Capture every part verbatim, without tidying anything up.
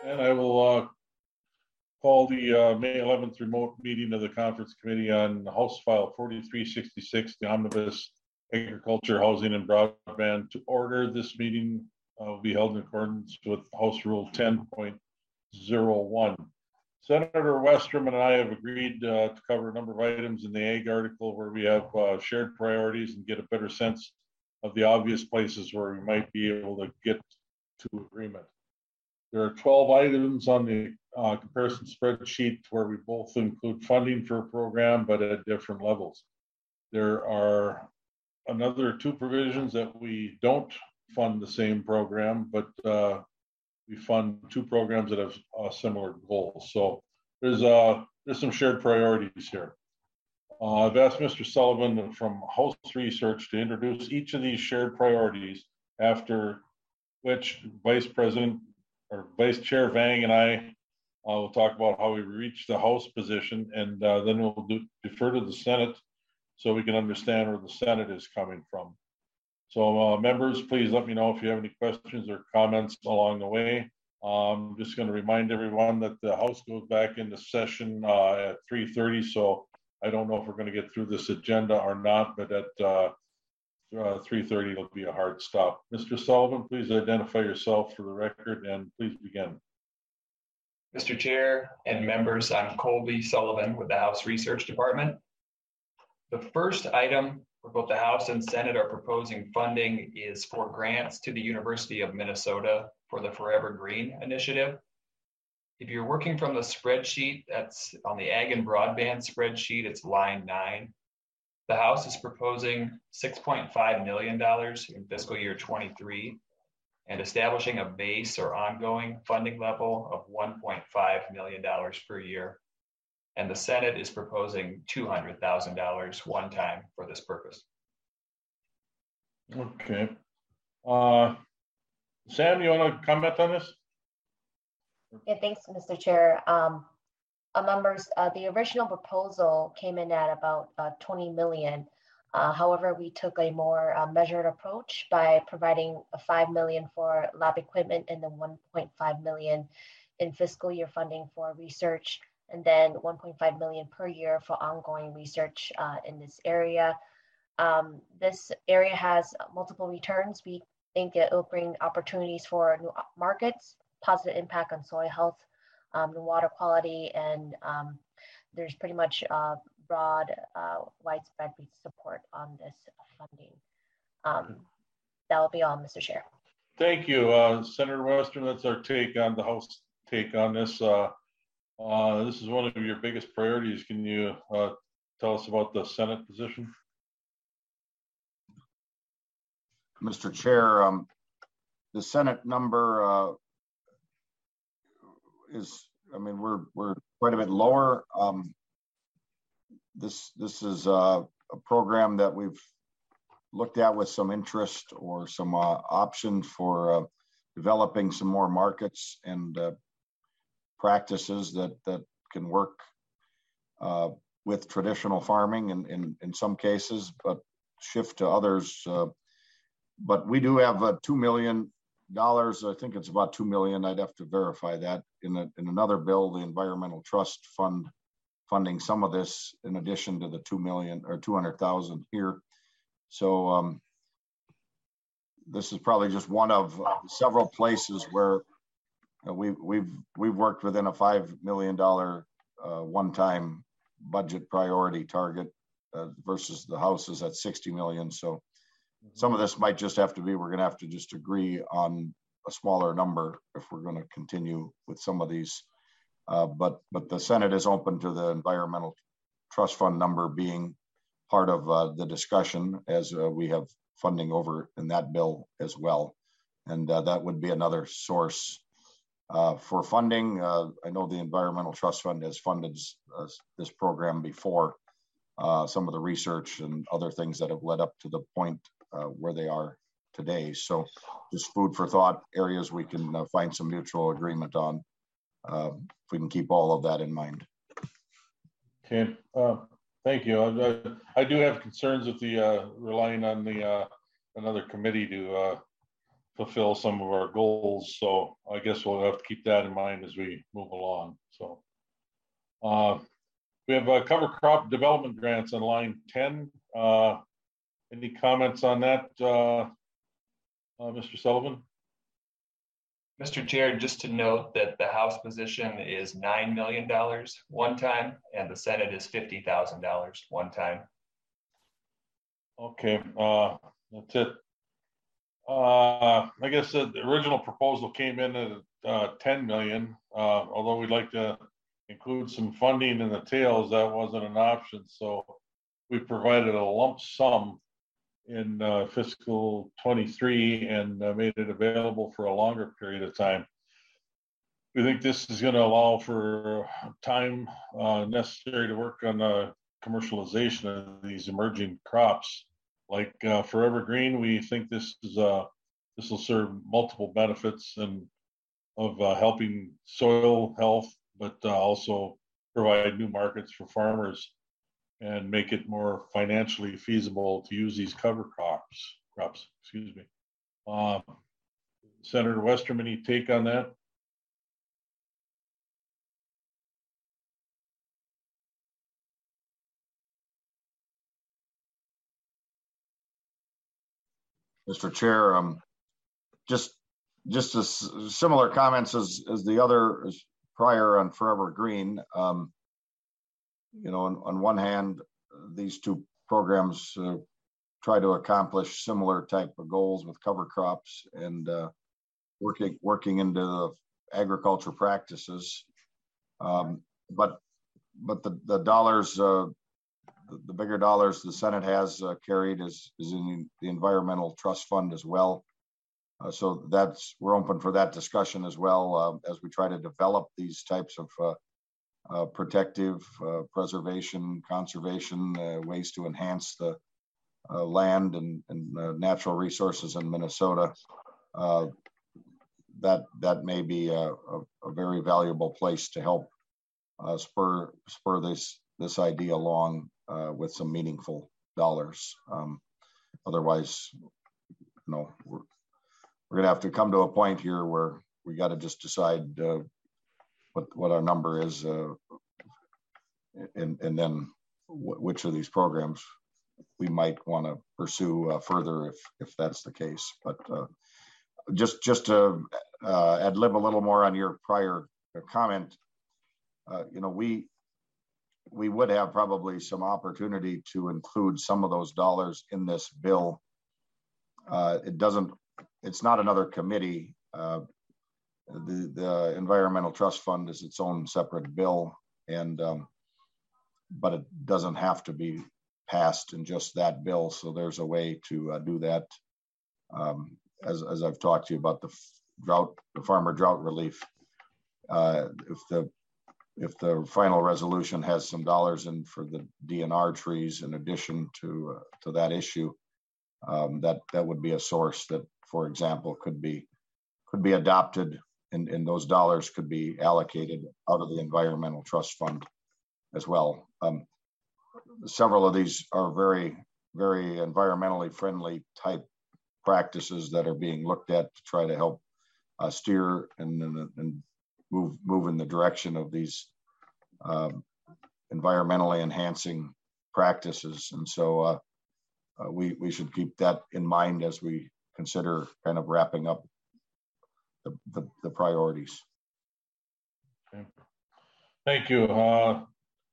And I will uh, call the uh, May eleventh remote meeting of the Conference Committee on House File forty-three sixty-six, the Omnibus Agriculture, Housing, and Broadband to order. This meeting uh, will be held in accordance with House Rule ten point oh one. Senator Westrom and I have agreed uh, to cover a number of items in the Ag article where we have uh, shared priorities and get a better sense of the obvious places where we might be able to get to agreement. There are twelve items on the uh, comparison spreadsheet where we both include funding for a program, but at different levels. There are another two provisions that we don't fund the same program, but uh, we fund two programs that have uh, similar goals. So there's uh, there's some shared priorities here. Uh, I've asked Mister Sullivan from House Research to introduce each of these shared priorities, after which Vice President or Vice Chair Vang and I uh, will talk about how we reached the House position, and uh, then we'll do, defer to the Senate so we can understand where the Senate is coming from. So uh, members, please let me know if you have any questions or comments along the way. I'm just going to remind everyone that the House goes back into session uh, at three thirty, so I don't know if we're going to get through this agenda or not, but at uh, uh, three thirty it'll be a hard stop. Mister Sullivan, please identify yourself for the record and please begin. Mister Chair and members, I'm Colby Sullivan with the House Research Department. The first item for both the House and Senate are proposing funding is for grants to the University of Minnesota for the Forever Green initiative. If you're working from the spreadsheet, that's on the Ag and Broadband spreadsheet, it's line nine. The House is proposing six point five million dollars in fiscal year twenty-three and establishing a base or ongoing funding level of one point five million dollars per year. And the Senate is proposing two hundred thousand dollars one time for this purpose. Okay. Uh, Sam, you want to comment on this? Yeah, thanks, Mister Chair. Um, uh, members, uh, the original proposal came in at about uh, twenty million. Uh, however, we took a more uh, measured approach by providing a five million for lab equipment and then one point five million in fiscal year funding for research, and then one point five million per year for ongoing research uh, in this area. Um, this area has multiple returns. We think it will bring opportunities for new markets, positive impact on soil health, um, and water quality, and um, there's pretty much uh, broad, uh, widespread support on this funding. Um, that will be all, Mister Chair. Thank you, uh, Senator Westrom. That's our take on the House take on this. Uh, uh, this is one of your biggest priorities. Can you uh, tell us about the Senate position? Mister Chair, um, the Senate number uh, is, I mean, we're we're quite a bit lower. Um, this this is uh, a program that we've looked at with some interest or some uh, option for uh, developing some more markets and uh, practices that that can work uh, with traditional farming in, in in some cases, but shift to others. Uh, but we do have uh, two million dollars. I think it's about two million. I'd have to verify that in a, in another bill, the Environmental Trust Fund, funding some of this in addition to the two million or two hundred thousand here. So um, this is probably just one of uh, several places where uh, we, we've we've worked within a five million dollar uh, one-time budget priority target uh, versus the House is at sixty million. So some of this might just have to be, we're going to have to just agree on a smaller number if we're going to continue with some of these. Uh, but but the Senate is open to the Environmental Trust Fund number being part of uh, the discussion, as uh, we have funding over in that bill as well. And uh, that would be another source uh, for funding. Uh, I know the Environmental Trust Fund has funded uh, this program before, uh, some of the research and other things that have led up to the point uh, where they are today. So just food for thought, areas we can uh, find some mutual agreement on, uh, if we can keep all of that in mind. Okay, uh, thank you. I, I do have concerns with the uh, relying on the uh, another committee to uh, fulfill some of our goals. So I guess we'll have to keep that in mind as we move along. So uh, we have uh, cover crop development grants on line ten. Uh, any comments on that, uh, uh, Mister Sullivan? Mister Chair, just to note that the House position is nine million dollars one time and the Senate is fifty thousand dollars one time. Okay, uh, that's it. Uh, I guess the original proposal came in at uh, ten million, uh, although we'd like to include some funding in the tails, that wasn't an option. So we provided a lump sum in uh, fiscal twenty-three and uh, made it available for a longer period of time. We think this is going to allow for time uh, necessary to work on the commercialization of these emerging crops. Like uh, Forever Green, we think this is uh, this will serve multiple benefits and of uh, helping soil health, but uh, also provide new markets for farmers and make it more financially feasible to use these cover crops. Crops, excuse me. Uh, Senator Westerman, any take on that? Mister Chair, um, just just as similar comments as as the other as prior on Forever Green. Um, you know, on, on one hand, these two programs uh, try to accomplish similar type of goals with cover crops and uh, working working into the agriculture practices. Um, but but the the dollars. Uh, The, the bigger dollars the Senate has uh, carried is is in the Environmental Trust Fund as well. Uh, so that's we're open for that discussion as well uh, as we try to develop these types of uh, uh, protective uh, preservation, conservation uh, ways to enhance the uh, land and, and uh, natural resources in Minnesota. Uh, that that may be a, a, a very valuable place to help uh, spur spur this this idea along. Uh, with some meaningful dollars. Um, otherwise, you know, we're, we're going to have to come to a point here where we got to just decide uh, what what our number is, uh, and and then w- which of these programs we might want to pursue uh, further if if that's the case. But uh, just just to uh, ad lib a little more on your prior comment, uh, you know, we. we would have probably some opportunity to include some of those dollars in this bill. Uh, it doesn't, it's not another committee. Uh, the, the Environmental Trust Fund is its own separate bill, and um, but it doesn't have to be passed in just that bill. So there's a way to uh, do that. Um, as, as I've talked to you about the drought, the farmer drought relief, uh, if the If the final resolution has some dollars in for the D N R trees in addition to uh, to that issue, um, that that would be a source that, for example, could be could be adopted, and, and those dollars could be allocated out of the Environmental Trust Fund as well. Um, several of these are very very environmentally friendly type practices that are being looked at to try to help uh, steer and, and, and move move in the direction of these um, environmentally enhancing practices, and so uh, uh, we we should keep that in mind as we consider kind of wrapping up the the, the priorities. Okay. Thank you. Uh,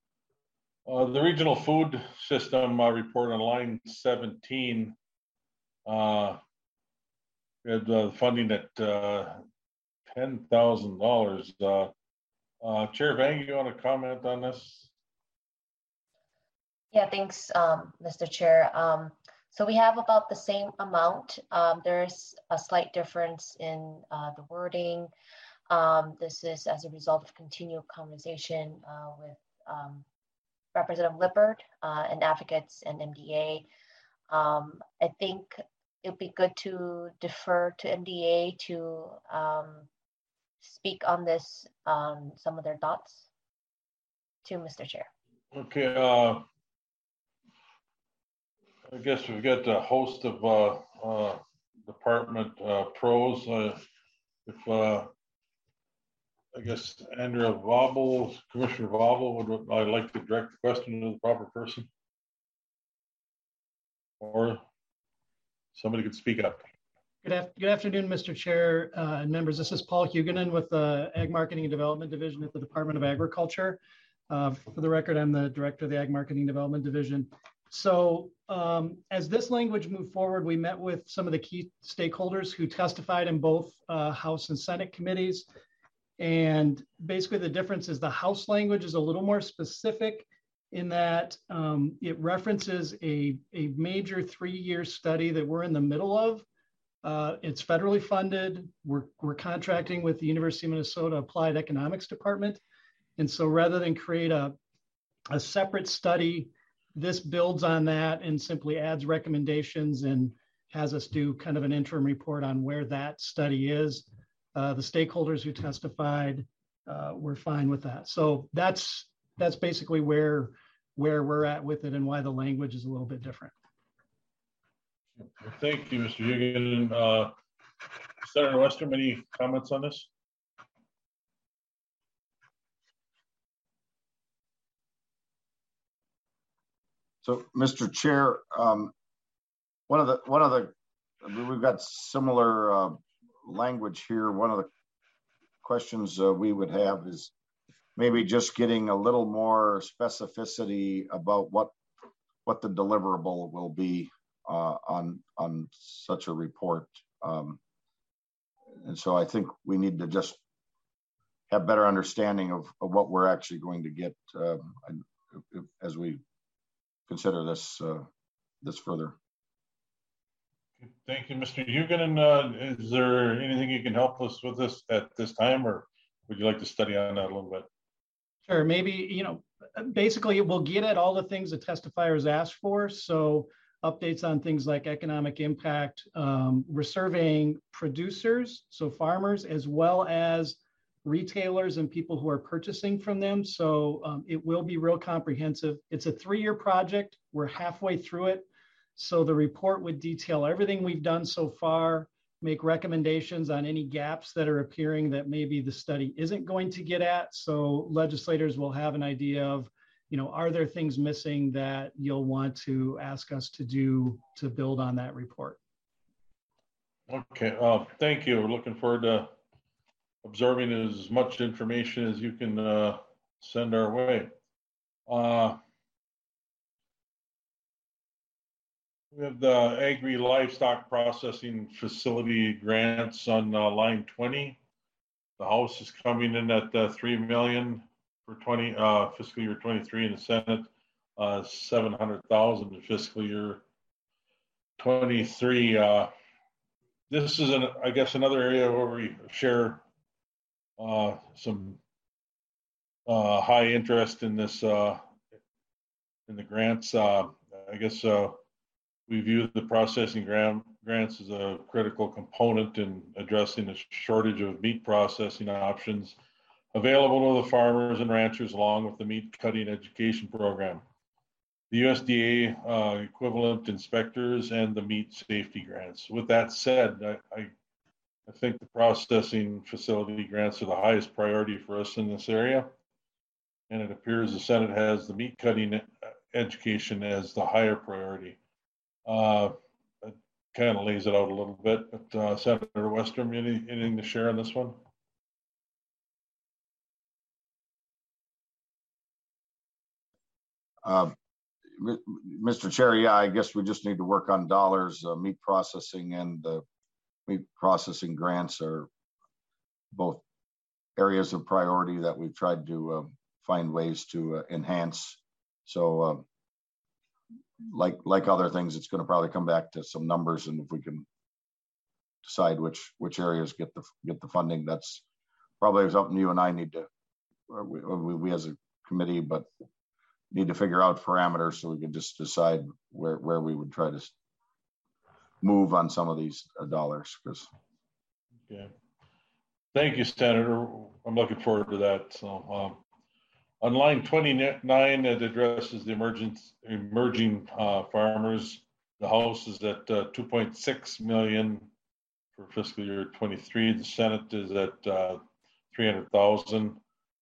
uh, the regional food system uh, report on line seventeen. Uh, we had uh, funding at uh, ten thousand dollars. Uh, uh, Chair Vang, you want to comment on this? Yeah, thanks, um, Mister Chair. Um, so we have about the same amount. Um, there's a slight difference in uh, the wording. Um, this is as a result of continued conversation uh, with um, Representative Lippert uh, and advocates and M D A. Um, I think it'd be good to defer to M D A to um, speak on this, um, some of their thoughts to Mister Chair. Okay. Uh, I guess we've got a host of uh, uh, department uh, pros. Uh, if uh, I guess Andrea Vobble, Commissioner Vobble, would I'd like to direct the question to the proper person, or somebody could speak up. Good, af good afternoon, Mister Chair uh, and members. This is Paul Huguenin with the Ag Marketing and Development Division at the Department of Agriculture. Uh, for the record, I'm the Director of the Ag Marketing Development Division. So um, as this language moved forward, we met with some of the key stakeholders who testified in both uh, House and Senate committees. And basically the difference is the House language is a little more specific in that um, it references a, a major three-year study that we're in the middle of. Uh, it's federally funded. We're, we're contracting with the University of Minnesota Applied Economics Department. And so rather than create a, a separate study, this builds on that and simply adds recommendations and has us do kind of an interim report on where that study is. Uh, the stakeholders who testified uh, were fine with that. So that's that's basically where, where we're at with it and why the language is a little bit different. Thank you, Mister Huguenin. Uh, Senator Westrom, any comments on this? So, Mister Chair, um, one of the one of the we've got similar uh, language here. One of the questions uh, we would have is maybe just getting a little more specificity about what what the deliverable will be uh, on on such a report. Um, and so I think we need to just have better understanding of, of what we're actually going to get uh, as we consider this uh, this further. Thank you, Mister Huguenin. Uh, is there anything you can help us with this at this time, or would you like to study on that a little bit? Sure. Maybe, you know, basically we'll get at all the things the testifiers asked for. So updates on things like economic impact. Um, we're surveying producers, so farmers, as well as retailers and people who are purchasing from them. So um, it will be real comprehensive. It's a three-year project. We're halfway through it. So the report would detail everything we've done so far, make recommendations on any gaps that are appearing that maybe the study isn't going to get at. So legislators will have an idea of, you know, are there things missing that you'll want to ask us to do to build on that report? Okay, uh, thank you. We're looking forward to absorbing as much information as you can uh, send our way. Uh, we have the Agri Livestock Processing Facility grants on uh, line twenty. The House is coming in at uh, three million for twenty uh, fiscal year twenty-three, and the Senate uh, seven hundred thousand in fiscal year twenty-three. Uh, this is an, I guess, another area where we share Uh, some uh, high interest in this, uh, in the grants. Uh, I guess uh, we view the processing grant, grants as a critical component in addressing the shortage of meat processing options available to the farmers and ranchers, along with the meat cutting education program, the U S D A uh, equivalent inspectors, and the meat safety grants. With that said, I, I I think the processing facility grants are the highest priority for us in this area. And it appears the Senate has the meat cutting education as the higher priority. Uh, it kind of lays it out a little bit, but uh, Senator Westrom, any, anything to share on this one? Uh, Mister Chair, yeah, I guess we just need to work on dollars. Uh, meat processing and the meat processing grants are both areas of priority that we've tried to uh, find ways to uh, enhance. So uh, like like other things, it's going to probably come back to some numbers, and if we can decide which which areas get the get the funding, that's probably something you and I need to, we, we, we as a committee, but need to figure out parameters so we can just decide where, where we would try to move on some of these uh, dollars. Because yeah, thank you, Senator. I'm looking forward to that. So um, on line twenty-nine, it addresses the emergent, emerging uh, farmers. The House is at uh, two point six million for fiscal year twenty-three. The Senate is at uh, three hundred thousand.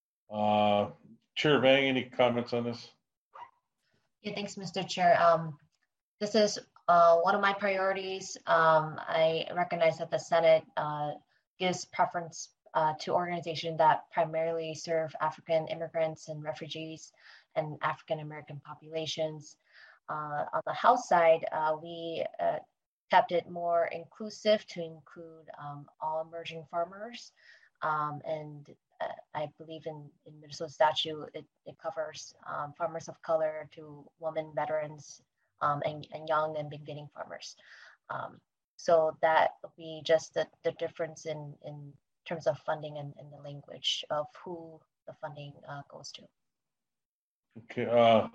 Uh, Chair Vang, any comments on this? Yeah, thanks, Mister Chair. Um, this is uh, one of my priorities. Um, I recognize that the Senate uh, gives preference uh, to organizations that primarily serve African immigrants and refugees and African American populations. Uh, on the House side, uh, we uh, kept it more inclusive to include um, all emerging farmers. Um, and uh, I believe in, in Minnesota statute, it, it covers um, farmers of color to women, veterans, um, and, and young and beginning farmers. Um, so that would be just the, the difference in, in terms of funding and, and the language of who the funding uh, goes to. Okay, uh,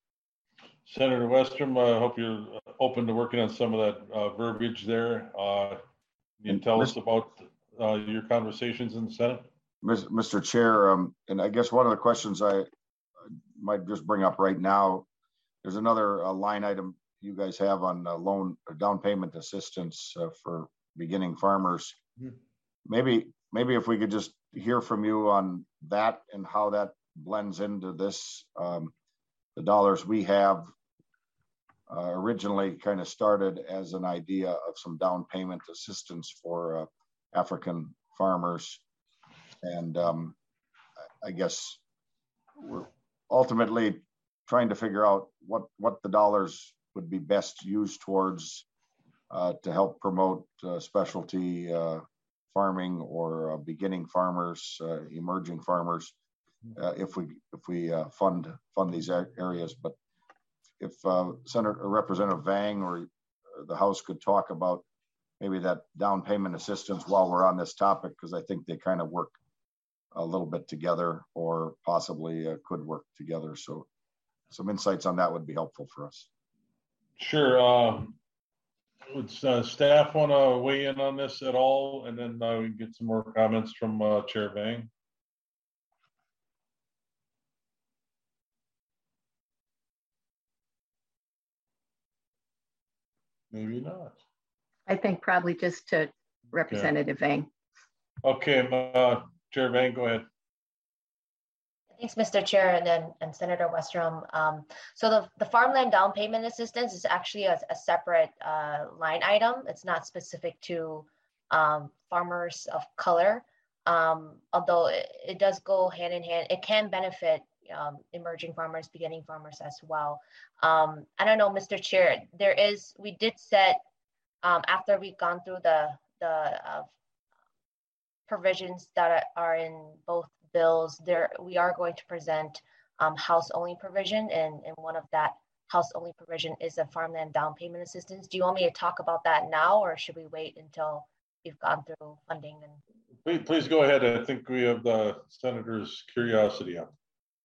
Senator Westrom, I uh, hope you're open to working on some of that uh, verbiage there. Uh, can you tell us about uh, your conversations in the Senate? Mister Chair, um, and I guess one of the questions I might just bring up right now, there's another uh, line item you guys have on uh, loan or down payment assistance uh, for beginning farmers. Mm-hmm. Maybe, maybe if we could just hear from you on that and how that blends into this. Um, the dollars we have uh, originally kind of started as an idea of some down payment assistance for uh, African farmers. And um, I guess we're ultimately trying to figure out what, what the dollars would be best used towards uh, to help promote uh, specialty uh, farming or uh, beginning farmers, uh, emerging farmers, uh, if we if we uh, fund fund these areas. But if uh, Senator Representative Vang or the House could talk about maybe that down payment assistance while we're on this topic, because I think they kind of work a little bit together, or possibly uh, could work together. So some insights on that would be helpful for us. Sure. Um, would uh, staff want to weigh in on this at all? And then uh, we can get some more comments from uh, Chair Vang. Maybe not. I think probably just to Representative okay. Vang. Okay, uh, Chair Vang, go ahead. Thanks, Mister Chair, and then and Senator Westrom. Um, so the, the farmland down payment assistance is actually a, a separate uh, line item. It's not specific to um, farmers of color, um, although it, it does go hand in hand. It can benefit um, emerging farmers, beginning farmers as well. Um, I don't know, Mister Chair, there is, we did set, um, after we've gone through the, the uh, provisions that are in both bills, there we are going to present um, house only provision, and, and one of that house only provision is a farmland down payment assistance. Do you want me to talk about that now, or should we wait until we've gone through funding? And please, please go ahead. I think we have the senator's curiosity up.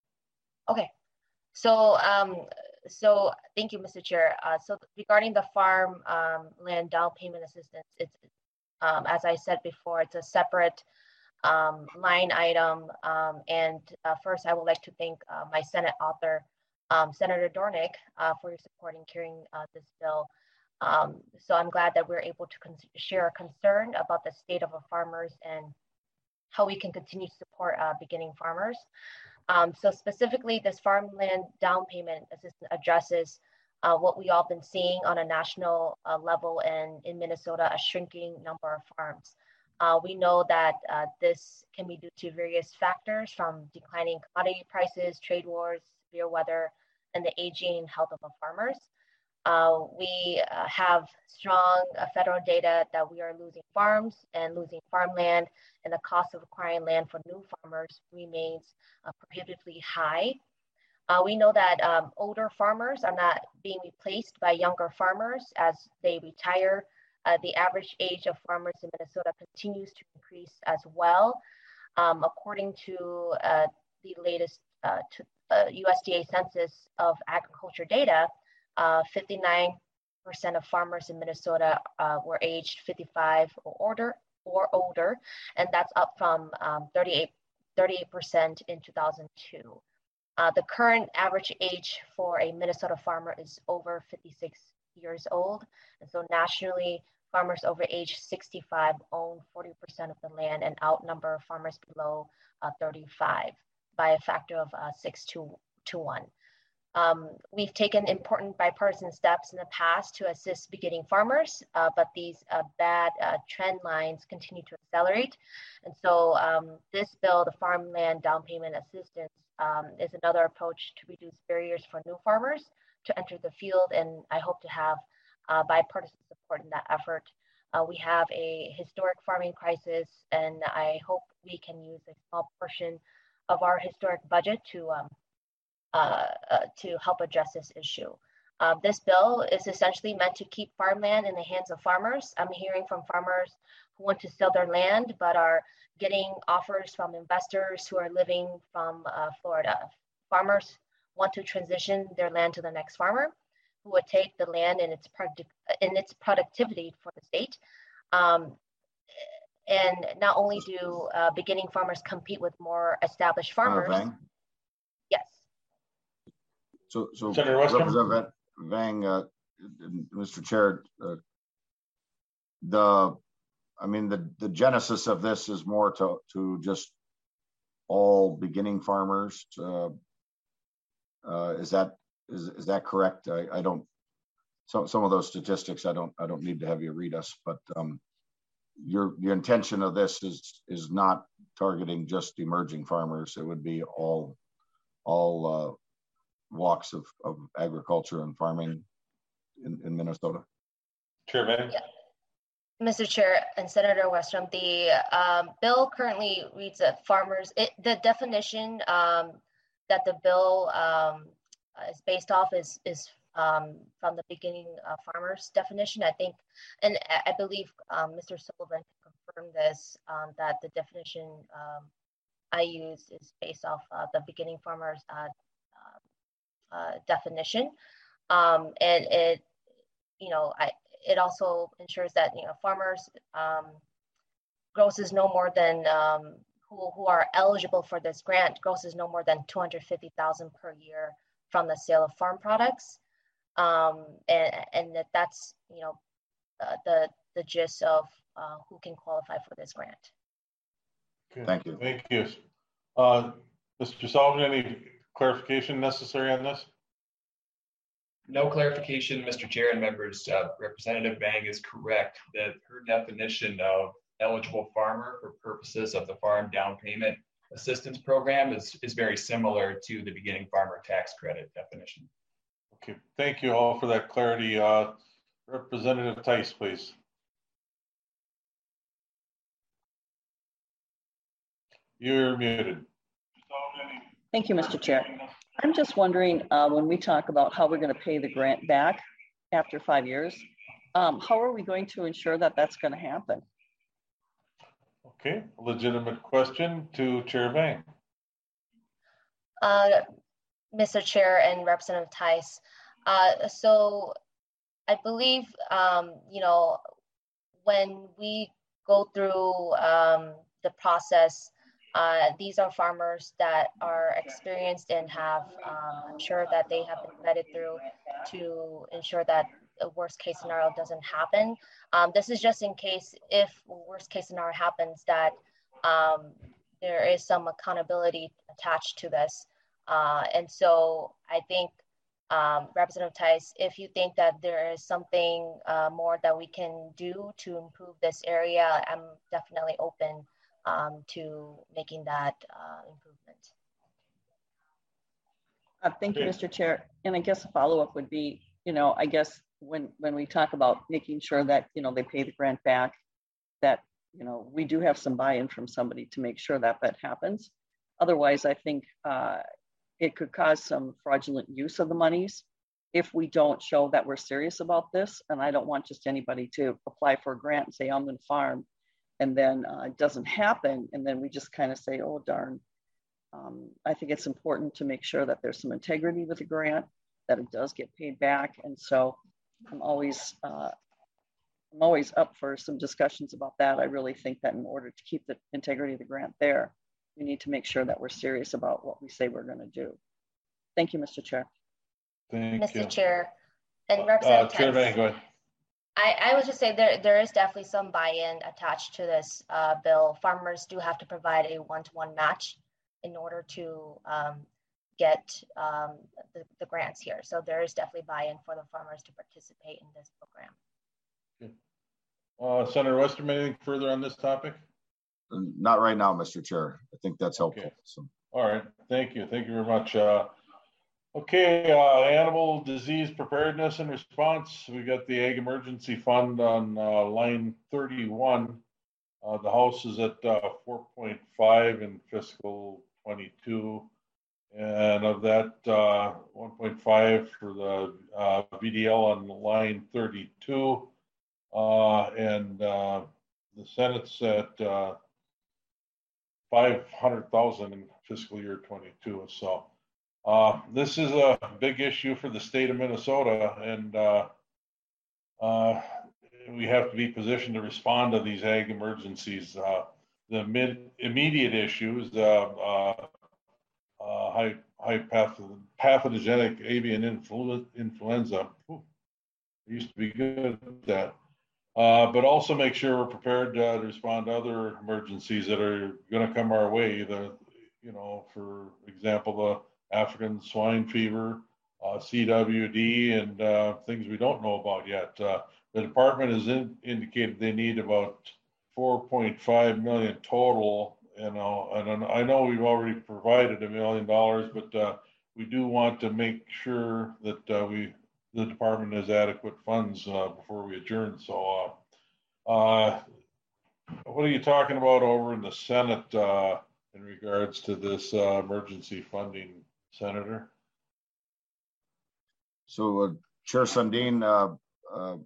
Okay, so um, so thank you, Mister Chair. Uh, so regarding the farm um, land down payment assistance, it's um, as I said before, it's a separate Um, line item. Um, and uh, first, I would like to thank uh, my Senate author, um, Senator Dornick, uh, for your support in carrying uh, this bill. Um, so I'm glad that we're able to share a concern about the state of our farmers and how we can continue to support uh, beginning farmers. Um, so specifically, this farmland down payment assistance addresses uh, what we all been seeing on a national uh, level, and in Minnesota, a shrinking number of farms. Uh, we know that uh, this can be due to various factors, from declining commodity prices, trade wars, severe weather, and the aging health of the farmers. Uh, we uh, have strong uh, federal data that we are losing farms and losing farmland, and the cost of acquiring land for new farmers remains uh, prohibitively high. Uh, we know that um, older farmers are not being replaced by younger farmers as they retire. Uh, the average age of farmers in Minnesota continues to increase as well. Um, according to uh, the latest uh, to, uh, U S D A Census of Agriculture data, uh, fifty-nine percent of farmers in Minnesota uh, were aged fifty-five or older, or older, and that's up from um, thirty-eight percent in two thousand two. Uh, the current average age for a Minnesota farmer is over fifty-six years old, and so nationally, farmers over age sixty-five own forty percent of the land and outnumber farmers below uh, thirty-five by a factor of uh, six to, to one. Um, we've taken important bipartisan steps in the past to assist beginning farmers, uh, but these uh, bad uh, trend lines continue to accelerate. And so um, this bill, the Farmland Down Payment Assistance, um, is another approach to reduce barriers for new farmers to enter the field. And I hope to have uh, bipartisan support in that effort. Uh, we have a historic farming crisis, and I hope we can use a small portion of our historic budget to um, Uh, uh, to help address this issue. Uh, this bill is essentially meant to keep farmland in the hands of farmers. I'm hearing from farmers who want to sell their land but are getting offers from investors who are living from uh, Florida. Farmers want to transition their land to the next farmer who would take the land and its, product in its productivity for the state. Um, and not only do uh, beginning farmers compete with more established farmers. Uh, yes. So, so Senator Westrom? Representative Vang, uh, Mister Chair, uh, the, I mean, the, the genesis of this is more to, to just all beginning farmers. Uh, uh, is that, is, is that correct? I, I don't, some, some of those statistics, I don't, I don't need to have you read us, but um, your, your intention of this is, is not targeting just emerging farmers. It would be all, all, uh, walks of, of agriculture and farming in, in Minnesota. Chair Vang? Yeah. Mister Chair and Senator Westrom, the um, bill currently reads that farmers, it, the definition um, that the bill um, is based off is, is um, from the beginning uh, farmers definition, I think, and I believe um, Mister Sullivan can confirm this, um, that the definition um, I use is based off uh, the beginning farmers uh, Uh, definition, um, and it, you know, I, it also ensures that you know farmers um, grosses no more than um, who who are eligible for this grant grosses no more than two hundred fifty thousand per year from the sale of farm products, um, and and that that's you know uh, the the gist of uh, who can qualify for this grant. Okay. Thank you. Thank you, uh, Mister Sullivan. Any clarification necessary on this? No clarification, Mister Chair and members. Uh, Representative Vang is correct that her definition of eligible farmer for purposes of the Farm Down Payment Assistance Program is, is very similar to the beginning farmer tax credit definition. Okay, thank you all for that clarity. Uh, Representative Theis, please. You're muted. Thank you, Mister Chair. I'm just wondering, uh, when we talk about how we're going to pay the grant back after five years, um, how are we going to ensure that that's going to happen? Okay, legitimate question to Chair Vang. Uh, Mister Chair and Representative Theis, uh, so I believe, um, you know, when we go through um, the process, Uh, these are farmers that are experienced and have, um, I'm sure that they have been vetted through to ensure that the worst case scenario doesn't happen. Um, this is just in case if worst case scenario happens that um, there is some accountability attached to this. Uh, and so I think um, Representative Theis, if you think that there is something uh, more that we can do to improve this area, I'm definitely open Um, to making that uh, improvement. Uh, thank you, Mister Chair. And I guess a follow-up would be, you know, I guess when when we talk about making sure that, you know, they pay the grant back, that, you know, we do have some buy-in from somebody to make sure that that happens. Otherwise, I think uh, it could cause some fraudulent use of the monies if we don't show that we're serious about this. And I don't want just anybody to apply for a grant and say, I'm going to farm, and then uh, it doesn't happen, and then we just kind of say, oh, darn. Um, I think it's important to make sure that there's some integrity with the grant, that it does get paid back. And so I'm always, uh, I'm always up for some discussions about that. I really think that in order to keep the integrity of the grant there, we need to make sure that we're serious about what we say we're going to do. Thank you, Mister Chair. Thank Mister you. Chair and Uh, Representative Chair Vang, Theis. go ahead. I, I was just saying there there is definitely some buy-in attached to this uh, bill. Farmers do have to provide a one-to-one match in order to um, get um, the, the grants here. So there is definitely buy-in for the farmers to participate in this program. Okay. Uh, Senator Westerman, anything further on this topic? Not right now, Mister Chair. I think that's helpful. Okay. So. All right. Thank you. Thank you very much. Uh, okay. Uh, animal disease preparedness and response. We got the Ag Emergency Fund on uh, line thirty-one. Uh, the House is at uh, four point five in fiscal twenty-two. And of that, uh, one point five for the uh, V D L on line thirty-two. Uh, and uh, the Senate's at uh, five hundred thousand in fiscal year twenty-two. So uh, this is a big issue for the state of Minnesota, and uh, uh, we have to be positioned to respond to these ag emergencies. Uh, the mid immediate issues, uh, uh, uh, high high path, pathogenic avian influ influenza. Ooh, I used to be good at that. Uh, but also make sure we're prepared uh, to respond to other emergencies that are going to come our way. The, you know, for example, the African swine fever, uh, C W D, and uh, things we don't know about yet. Uh, the department has in, indicated they need about four point five million total. You know, and I know we've already provided a million dollars, but uh, we do want to make sure that uh, we. the department has adequate funds uh, before we adjourn. So uh, uh, what are you talking about over in the Senate uh, in regards to this uh, emergency funding, Senator? So uh, Chair Sundin, uh, uh,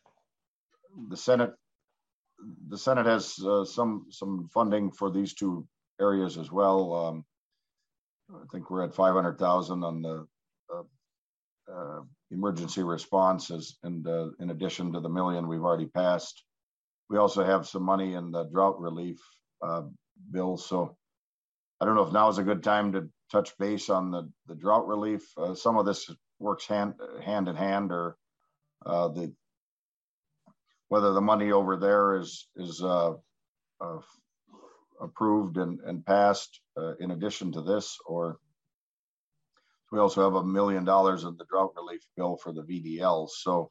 the Senate, the Senate has uh, some some funding for these two areas as well. Um, I think we're at five hundred thousand on the uh, uh, emergency responses, and uh, in addition to the million we've already passed, we also have some money in the drought relief uh, bill. So I don't know if now is a good time to touch base on the, the drought relief. Uh, some of this works hand hand in hand, or uh, the whether the money over there is is uh, uh, approved and, and passed uh, in addition to this, or we also have a million dollars in the drought relief bill for the V D L. So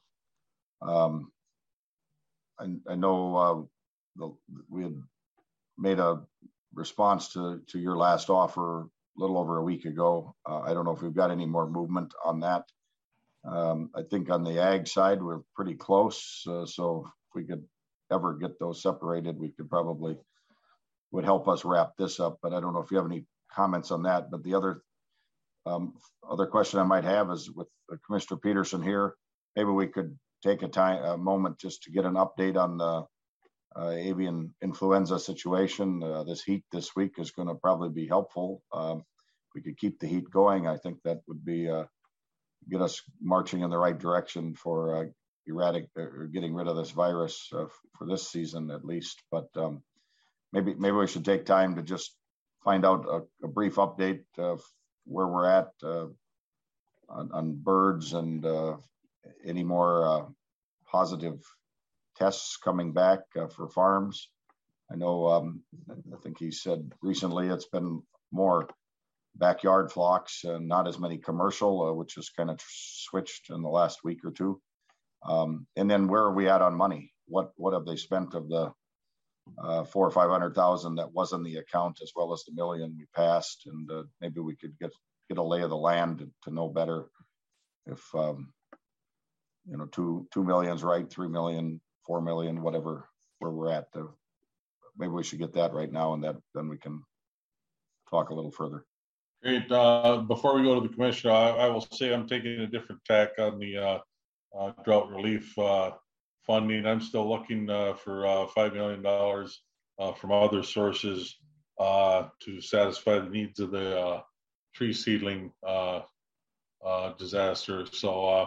um, I, I know uh, the, we had made a response to, to your last offer a little over a week ago. Uh, I don't know if we've got any more movement on that. Um, I think on the ag side, we're pretty close. Uh, so if we could ever get those separated, we could probably, would help us wrap this up. But I don't know if you have any comments on that. But the other Um, other question I might have is with uh, Commissioner Peterson here, maybe we could take a time, a moment just to get an update on the uh, avian influenza situation. Uh, this heat this week is going to probably be helpful. Um, we could keep the heat going. I think that would be uh, get us marching in the right direction for uh, erratic or getting rid of this virus uh, for this season at least. But um, maybe maybe we should take time to just find out a, a brief update of where we're at uh, on, on birds and uh, any more uh, positive tests coming back uh, for farms. I know, um, I think he said recently it's been more backyard flocks and not as many commercial, uh, which has kind of switched in the last week or two. Um, and then where are we at on money? What what have they spent of the uh, four or five hundred thousand that was in the account, as well as the million we passed? And uh, maybe we could get get a lay of the land to, to know better if um, you know two two million's right, three million, four million, whatever where we're at. Uh, maybe we should get that right now, and that then we can talk a little further. Great. Uh, before we go to the commissioner, I, I will say I'm taking a different tack on the uh, uh, drought relief uh, funding. I'm still looking uh, for uh, five million dollars uh, from other sources uh, to satisfy the needs of the uh, tree seedling uh, uh, disaster. So uh,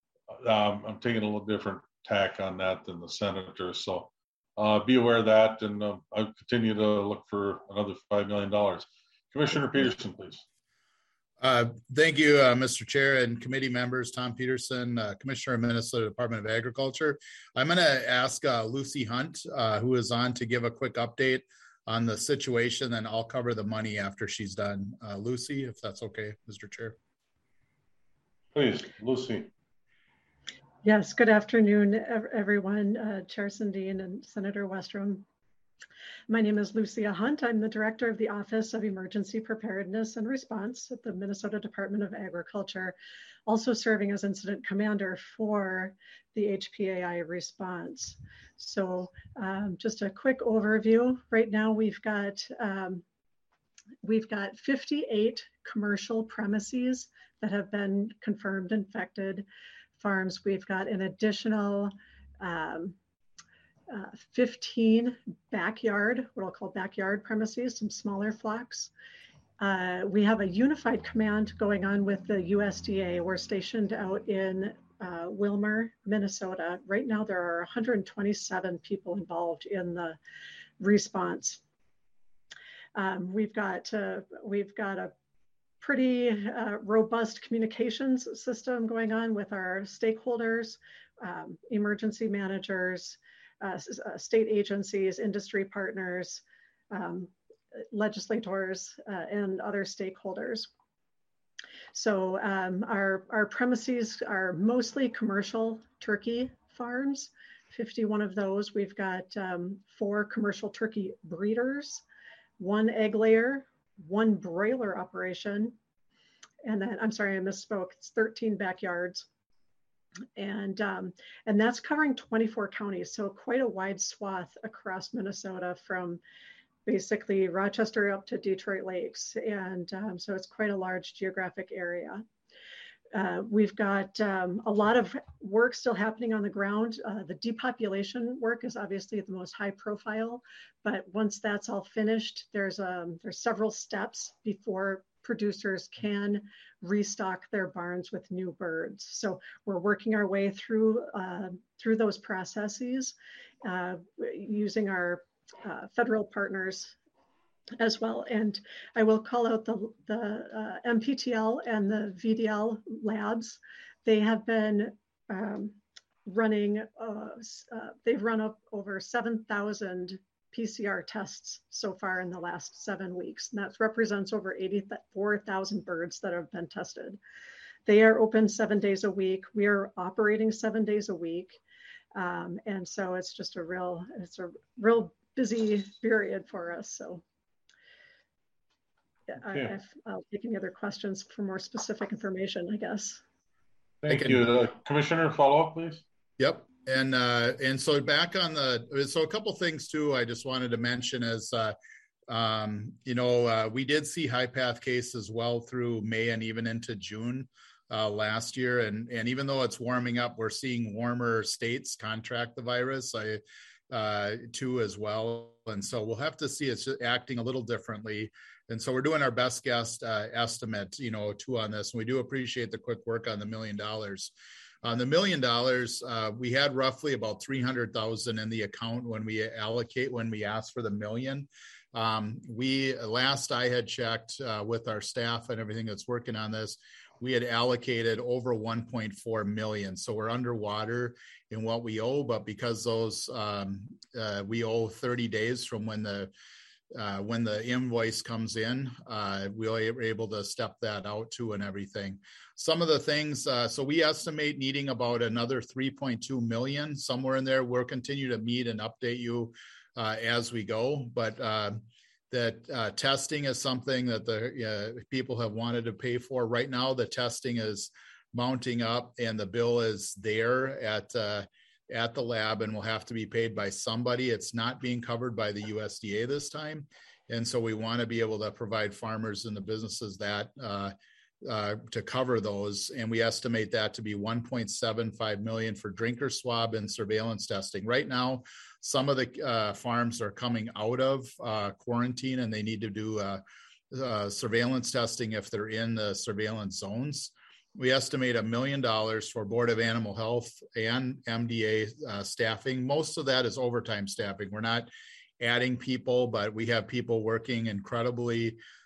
um, I'm taking a little different tack on that than the senator. So uh, be aware of that, and uh, I'll continue to look for another five million dollars. Commissioner Peterson, please. Uh, thank you, uh, Mister Chair and committee members, Tom Peterson, uh, Commissioner of Minnesota Department of Agriculture. I'm going to ask uh, Lucy Hunt, uh, who is on, to give a quick update on the situation, and I'll cover the money after she's done. Uh, Lucy, if that's okay, Mister Chair. Please, Lucy. Yes, good afternoon, everyone, uh, Chair Sundin and Senator Westrom. My name is Lucia Hunt. I'm the Director of the Office of Emergency Preparedness and Response at the Minnesota Department of Agriculture, also serving as Incident Commander for the H P A I response. So um, just a quick overview. Right now we've got, um, we've got fifty-eight commercial premises that have been confirmed infected farms. We've got an additional um, Uh, fifteen backyard, what I'll call backyard premises, some smaller flocks. Uh, we have a unified command going on with the U S D A. We're stationed out in uh, Willmar, Minnesota. Right now, there are one hundred twenty-seven people involved in the response. Um, we've got uh, we've got a pretty uh, robust communications system going on with our stakeholders, um, emergency managers, Uh, state agencies, industry partners, um, legislators, uh, and other stakeholders. So um, our, our premises are mostly commercial turkey farms, fifty-one of those. We've got um, four commercial turkey breeders, one egg layer, one broiler operation, and then, I'm sorry, I misspoke, it's thirteen backyards. And, um, and that's covering twenty-four counties, so quite a wide swath across Minnesota, from basically Rochester up to Detroit Lakes. And um, so it's quite a large geographic area. Uh, we've got um, a lot of work still happening on the ground. Uh, the depopulation work is obviously the most high profile, but once that's all finished, there's, um, there's several steps before producers can restock their barns with new birds. So we're working our way through uh, through those processes, uh, using our uh, federal partners as well. And I will call out the, the uh, M P T L and the V D L labs. They have been um, running, uh, uh, they've run up over seven thousand P C R tests so far in the last seven weeks. And that represents over eighty-four thousand birds that have been tested. They are open seven days a week. We are operating seven days a week. Um, and so it's just a real, it's a real busy period for us. So yeah, okay. I, I'll take any other questions for more specific information, I guess. Thank you. Uh, Commissioner, follow up, please. Yep. And uh, and so back on the, so a couple things too, I just wanted to mention is, uh, um, you know, uh, we did see high path cases well through May and even into June uh, last year. And, and even though it's warming up, we're seeing warmer states contract the virus I, uh, too as well. And so we'll have to see it's acting a little differently. And so we're doing our best guess uh, estimate, you know, too on this. And we do appreciate the quick work on the million dollars. On the million dollars, uh, we had roughly about three hundred thousand in the account when we allocate, when we asked for the million. Um, we, last I had checked uh, with our staff and everything that's working on this, we had allocated over one point four million. So we're underwater in what we owe, but because those, um, uh, we owe thirty days from when the Uh, when the invoice comes in, uh, we were able to step that out too and everything. Some of the things, uh, so we estimate needing about another three point two million somewhere in there. We'll continue to meet and update you uh, as we go, but uh, that uh, testing is something that the uh, people have wanted to pay for. Right now, the testing is mounting up and the bill is there at uh, at the lab and will have to be paid by somebody. It's not being covered by the U S D A this time. And so we want to be able to provide farmers and the businesses that uh, uh, to cover those. And we estimate that to be one point seven five million for drinker swab and surveillance testing. Right now, some of the uh, farms are coming out of uh, quarantine and they need to do uh, uh, surveillance testing if they're in the surveillance zones. We estimate a million dollars for Board of Animal Health and M D A uh, staffing. Most of that is overtime staffing. We're not adding people, but we have people working incredibly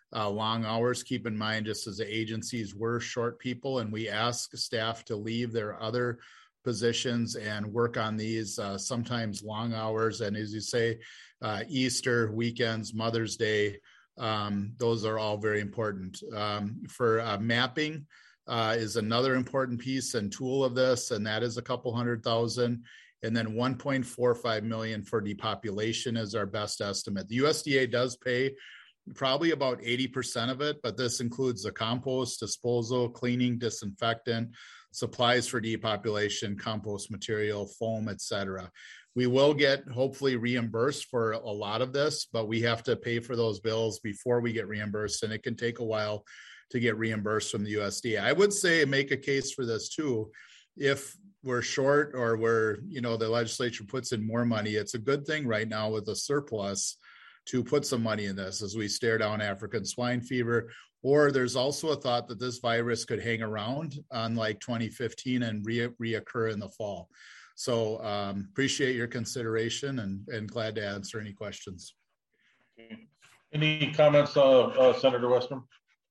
uh, long hours. Keep in mind, just as the agencies, we're short people, and we ask staff to leave their other positions and work on these, uh, sometimes long hours. And as you say, uh, Easter, weekends, Mother's Day, um, those are all very important. Um, for uh, mapping uh, is another important piece and tool of this, and that is a couple hundred thousand. And then one point four five million for depopulation is our best estimate. The U S D A does pay probably about eighty percent of it, but this includes the compost, disposal, cleaning, disinfectant, supplies for depopulation, compost material, foam, et cetera. We will get hopefully reimbursed for a lot of this, but we have to pay for those bills before we get reimbursed, and it can take a while to get reimbursed from the U S D A. I would say make a case for this too. If we're short or we're, you know, the legislature puts in more money, it's a good thing right now with a surplus to put some money in this as we stare down African swine fever. Or there's also a thought that this virus could hang around unlike twenty fifteen and re- reoccur in the fall. So um, appreciate your consideration and, and glad to answer any questions. Okay. Any comments, uh, uh, Senator Westrom?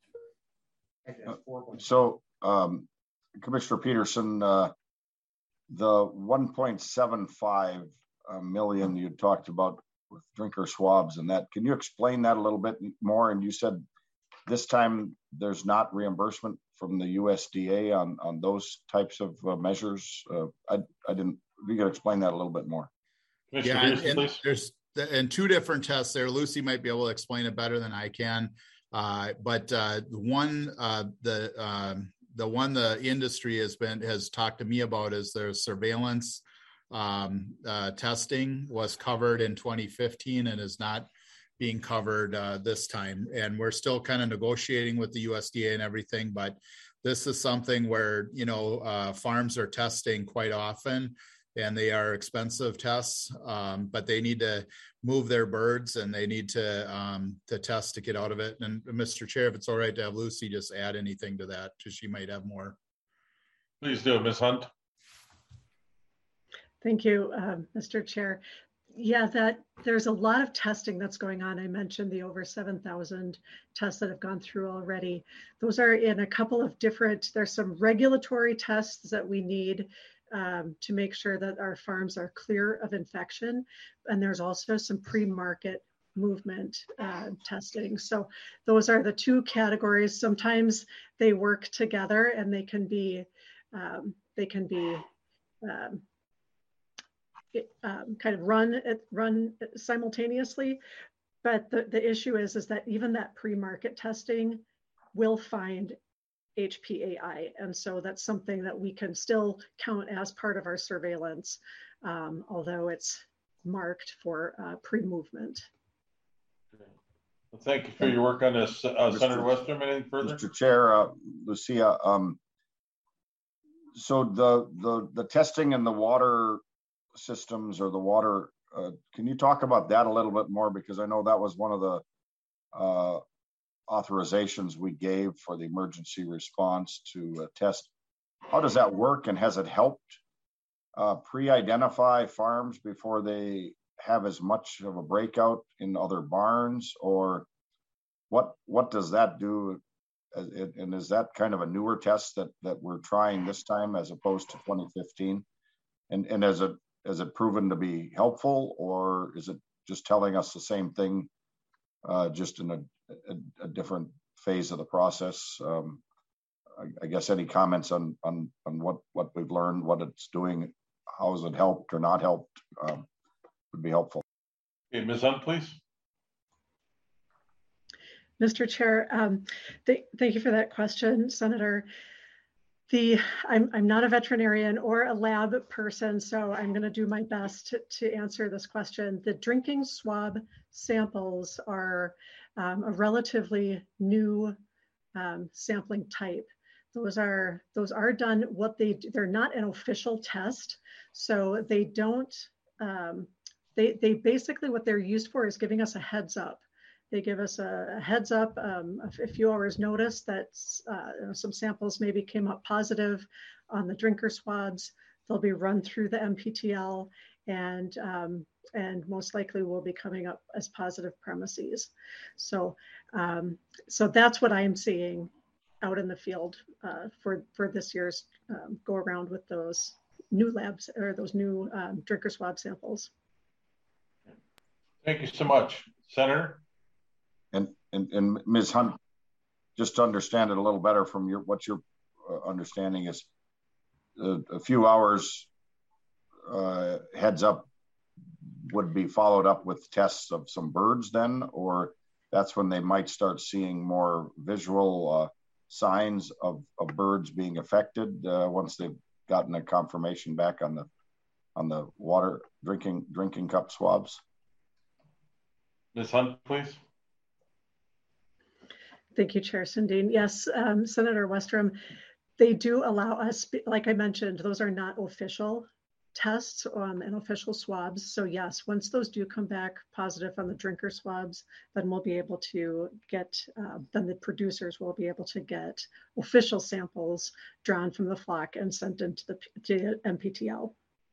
So um, Commissioner Peterson, uh, the one point seven five uh, million you talked about with drinker swabs and that, can you explain that a little bit more? And you said this time there's not reimbursement from the U S D A on, on those types of uh, measures. Uh, I, I didn't, you could explain that a little bit more. Yeah, and, and there's and two different tests there. Lucy might be able to explain it better than I can. Uh, but uh, one, uh, the um, the one the industry has been has talked to me about is their surveillance um, uh, testing was covered in twenty fifteen and is not being covered uh, this time. And we're still kind of negotiating with the U S D A and everything, but this is something where, you know, uh, farms are testing quite often, and they are expensive tests, um, but they need to move their birds and they need to um, to test to get out of it. And Mister Chair, if it's all right to have Lucy just add anything to that, because she might have more. Please do, Miz Hunt. Thank you, um, Mister Chair. Yeah, that there's a lot of testing that's going on. I mentioned the over seven thousand tests that have gone through already. Those are in a couple of different, there's some regulatory tests that we need um, to make sure that our farms are clear of infection. And there's also some pre-market movement uh, testing. So those are the two categories. Sometimes they work together and they can be, um, they can be, um, It, um, kind of run it, run simultaneously, but the, the issue is is that even that pre-market testing will find H P A I, and so that's something that we can still count as part of our surveillance, um, although it's marked for uh, pre-movement. Well, thank you for your work on this, uh, Senator Westrom. Anything further? Mister Chair, uh, Lucia. Um, so the the the testing in the water systems or the water, uh, can you talk about that a little bit more? Because I know that was one of the uh, authorizations we gave for the emergency response to uh, test. How does that work, and has it helped uh, pre-identify farms before they have as much of a breakout in other barns, or what what does that do? And is that kind of a newer test that that we're trying this time as opposed to twenty fifteen? And and as it Has it proven to be helpful, or is it just telling us the same thing, uh, just in a, a, a different phase of the process? Um, I, I guess any comments on on on what what we've learned, what it's doing, how has it helped or not helped, um, would be helpful. Okay, Miz Hunt, please. Mister Chair, um, th thank you for that question, Senator. The, I'm, I'm not a veterinarian or a lab person, so I'm going to do my best to, to answer this question. The drinking swab samples are um, a relatively new um, sampling type. Those are, those are done, what they do, they're not an official test, so they don't, um, they, they basically, what they're used for is giving us a heads up. They give us a, a heads up, um, a, a few hours notice that uh, some samples maybe came up positive on the drinker swabs. They'll be run through the M P T L, and um, and most likely will be coming up as positive premises. So, um, so that's what I'm seeing out in the field uh, for, for this year's um, go around with those new labs or those new um, drinker swab samples. Thank you so much, Senator. And, and, and Miz Hunt, just to understand it a little better from your, what your uh, understanding is, uh, a few hours uh, heads up would be followed up with tests of some birds then, or that's when they might start seeing more visual uh, signs of, of birds being affected uh, once they've gotten a confirmation back on the on the water drinking drinking cup swabs. Miz Hunt, please. Thank you, Chair Sundin. Yes, um, Senator Westrom, they do allow us, like I mentioned, those are not official tests um, and official swabs. So yes, once those do come back positive on the drinker swabs, then we'll be able to get, uh, then the producers will be able to get official samples drawn from the flock and sent into the to M P T L.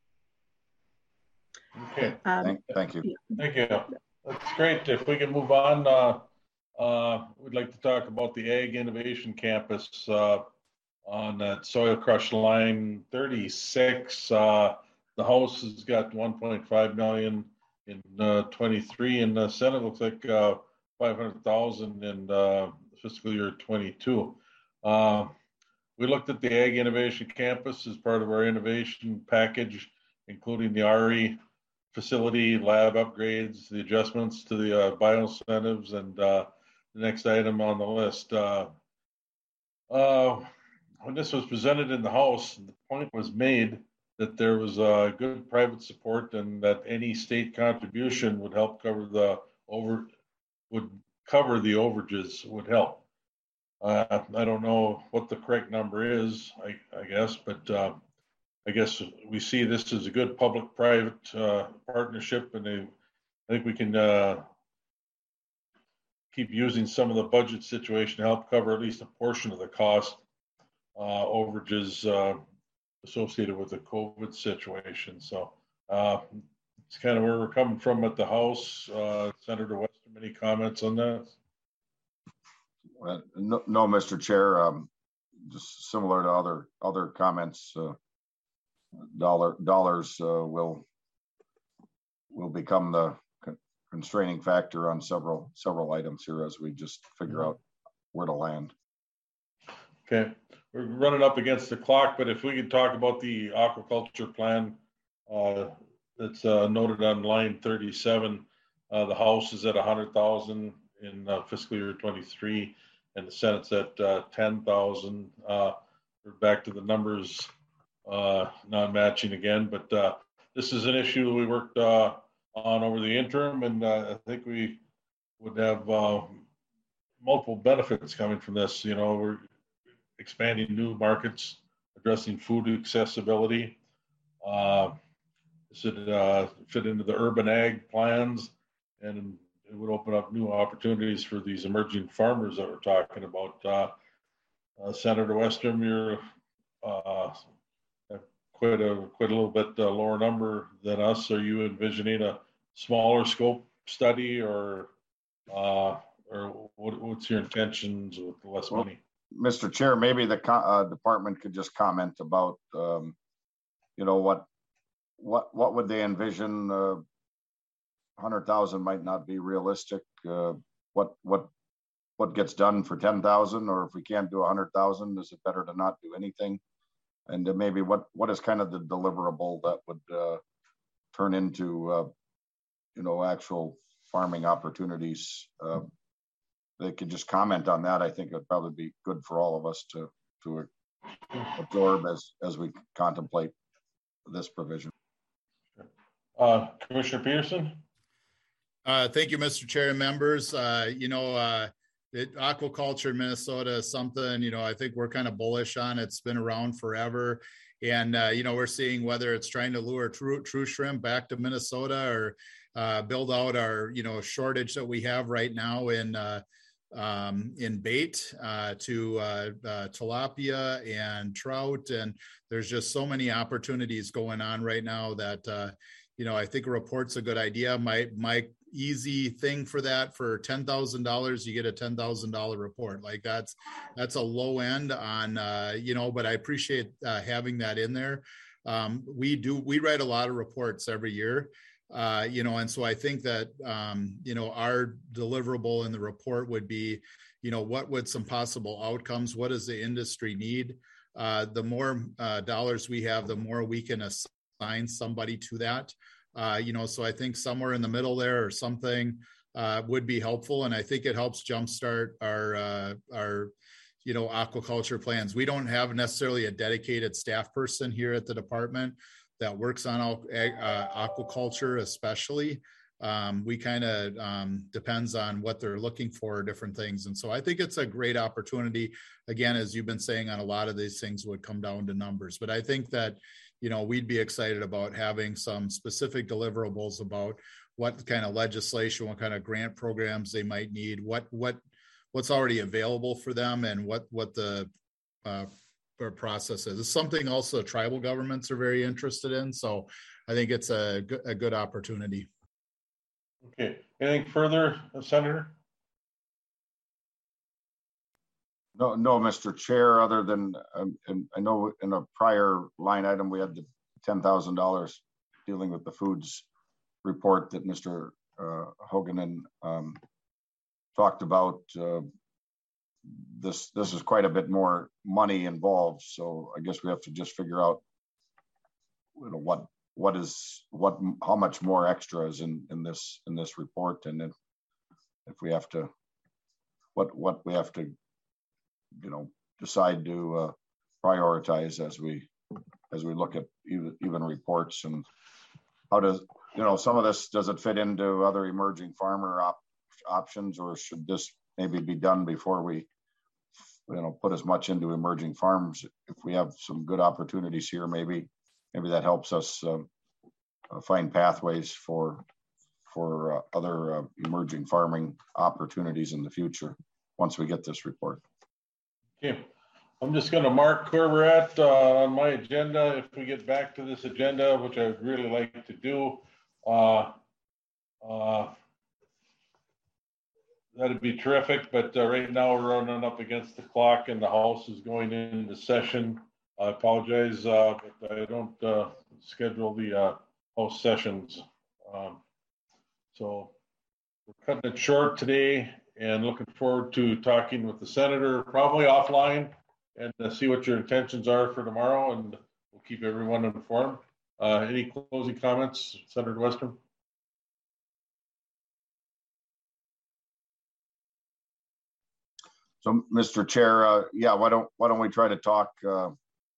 Okay, um, thank, thank you. Yeah. thank you. That's great. If we can move on, uh, uh, we'd like to talk about the Ag Innovation Campus uh, on that soil crush line thirty-six. Uh, the House has got one point five million in uh, twenty-three, and the Senate looks like uh, five hundred thousand in uh, fiscal year twenty-two. Uh, we looked at the Ag Innovation Campus as part of our innovation package, including the R E facility, lab upgrades, the adjustments to the uh, bio-incentives, and uh, the next item on the list. Uh, uh, when this was presented in the House, the point was made that there was uh, good private support and that any state contribution would help cover the over, would cover the overages, would help. Uh, I don't know what the correct number is, I, I guess, but uh, I guess we see this as a good public-private uh, partnership, and they, I think we can uh, keep using some of the budget situation to help cover at least a portion of the cost uh, overages uh, associated with the COVID situation. So uh, it's kind of where we're coming from at the House. Uh, Senator Westrom, any comments on that? Uh, no, no, Mister Chair. Um, just similar to other other comments. Uh, dollar dollars uh, will will become the con constraining factor on several several items here as we just figure out where to land. Okay, we're running up against the clock, but if we could talk about the aquaculture plan uh, that's uh, noted on line thirty-seven, uh, the House is at one hundred thousand in uh, fiscal year twenty-three, and the Senate's at uh, ten thousand. Uh, we're back to the numbers uh, non-matching again, but uh, this is an issue we worked uh, on over the interim, and uh, I think we would have uh, multiple benefits coming from this. You know, we're expanding new markets, addressing food accessibility. Uh, this would uh, fit into the urban ag plans, and it would open up new opportunities for these emerging farmers that we're talking about. Uh, uh, Senator Westrom, you're uh, quite a quite a little bit uh, lower number than us. Are you envisioning a smaller scope study, or uh, or what, what's your intentions with less well, money? Mister Chair, maybe the uh, department could just comment about, um, you know, what what what would they envision? Uh, one hundred thousand might not be realistic. Uh, what what what gets done for ten thousand, or if we can't do one hundred thousand, is it better to not do anything? And uh, maybe what what is kind of the deliverable that would uh, turn into, uh, you know, actual farming opportunities? Uh, they could just comment on that. I think it'd probably be good for all of us to to absorb as as we contemplate this provision. Uh, Commissioner Peterson. Uh, thank you, Mister Chair and members. Uh, you know, uh, it, aquaculture in Minnesota is something, you know, I think we're kind of bullish on. It's been around forever. And, uh, you know, we're seeing whether it's trying to lure true, true shrimp back to Minnesota or uh, build out our, you know, shortage that we have right now in uh, um, in bait uh, to uh, uh, tilapia and trout. And there's just so many opportunities going on right now that, uh, you know, I think a report's a good idea. My, my easy thing for that, for ten thousand dollars, you get a ten thousand dollars report. Like that's, that's a low end on, uh, you know, but I appreciate uh, having that in there. Um, we do, we write a lot of reports every year, uh, you know, and so I think that, um, you know, our deliverable in the report would be, you know, what would some possible outcomes, what does the industry need? Uh, the more uh, dollars we have, the more we can assign somebody to that. Uh, you know, so I think somewhere in the middle there or something uh, would be helpful. And I think it helps jumpstart our, uh, our, you know, aquaculture plans. We don't have necessarily a dedicated staff person here at the department that works on uh, aquaculture, especially. Um, we kind of um, depends on what they're looking for, different things. And so I think it's a great opportunity. Again, as you've been saying, on a lot of these things would come down to numbers, but I think that, you know, we'd be excited about having some specific deliverables about what kind of legislation, what kind of grant programs they might need, what, what, what's already available for them, and what, what the uh, process is. It's something also tribal governments are very interested in. So I think it's a, a good opportunity. Okay, anything further, Senator? No, no, Mister Chair, other than, um, and I know in a prior line item, we had the ten thousand dollars dealing with the foods report that Mister Uh, Hoganen um, talked about. Uh, this, this is quite a bit more money involved. So I guess we have to just figure out, you know, what, what is, what, how much more extra is in, in this, in this report. And if, if we have to, what, what we have to, you know, decide to uh, prioritize as we, as we look at even, even reports. And how does, you know, some of this, does it fit into other emerging farmer op options, or should this maybe be done before we, you know, put as much into emerging farms? If we have some good opportunities here, maybe, maybe that helps us um, uh, find pathways for, for uh, other uh, emerging farming opportunities in the future once we get this report. Okay, I'm just going to mark where we're at uh, on my agenda. If we get back to this agenda, which I would really like to do, uh, uh, that'd be terrific. But uh, right now we're running up against the clock and the House is going into session. I apologize, uh, but I don't uh, schedule the uh, House sessions. Um, so we're cutting it short today, and looking forward to talking with the Senator, probably offline, and uh, see what your intentions are for tomorrow, and we'll keep everyone informed. Uh, any closing comments, Senator Westrom? So, Mister Chair, uh, yeah, why don't why don't we try to talk uh,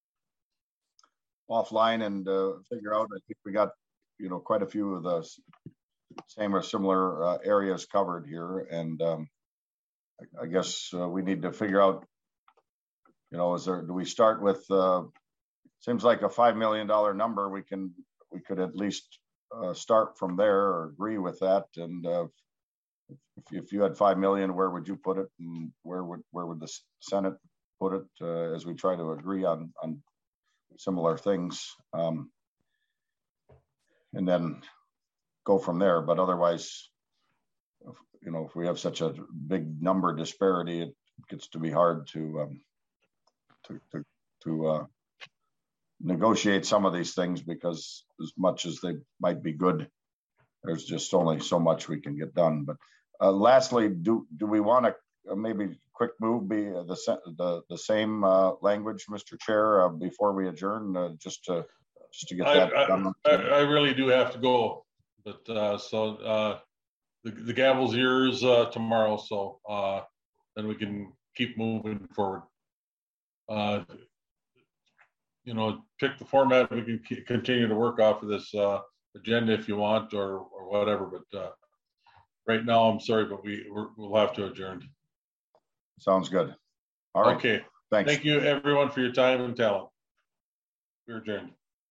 offline and uh, figure out? I think we got, you know, quite a few of the same or similar uh, areas covered here, and um, I, I guess uh, we need to figure out, you know, is there, do we start with? Uh, seems like a five million dollar number. We can we could at least uh, start from there or agree with that. And uh, if, if you had five million, where would you put it, and where would where would the Senate put it uh, as we try to agree on on similar things, um, and then go from there. But otherwise, you know, if we have such a big number disparity, it gets to be hard to um, to to, to uh, negotiate some of these things, because as much as they might be good, there's just only so much we can get done. But uh, lastly, do do we want to uh, maybe quick move be uh, the the the same uh, language, Mister Chair, uh, before we adjourn, uh, just to just to get that I, done? I, I really do have to go, but uh, so uh, the the gavel's yours uh, tomorrow, so uh, then we can keep moving forward. Uh, you know, pick the format. We can c continue to work off of this uh, agenda if you want, or or whatever. But uh, right now, I'm sorry, but we we're, we'll have to adjourn. Sounds good. All right. Okay. Thanks. Thank you, everyone, for your time and talent. We're adjourned.